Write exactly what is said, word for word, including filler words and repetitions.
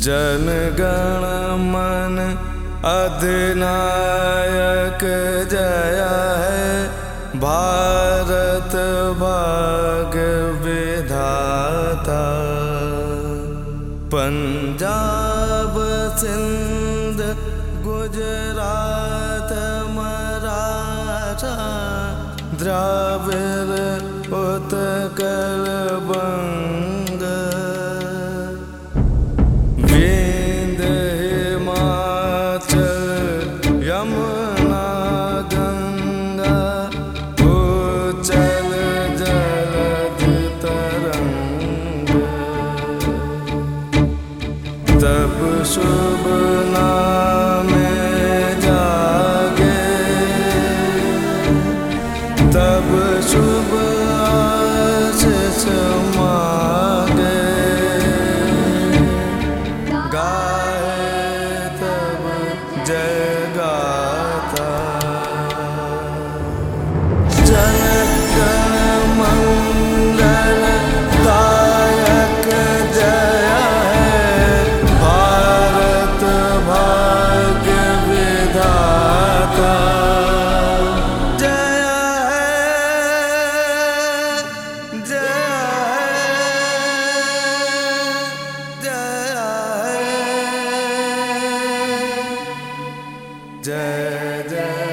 जन गण मन अधिनायक जय है, भारत भाग्य विधाता। पंजाब सिंध गुजरात मराठा, द्राविड़ उत्कल बंग, विंध्य हिमाचल यमुना गंगा, उच्चल जलधि तरंग। तब शुभ नाम जागे, तब शुभ आशीष मांगे, गाए तब जय गाथा। जन गण मंगल दायक जय है, भारत भाग्य विधाता। जय है, जय है, जय है, जय जय।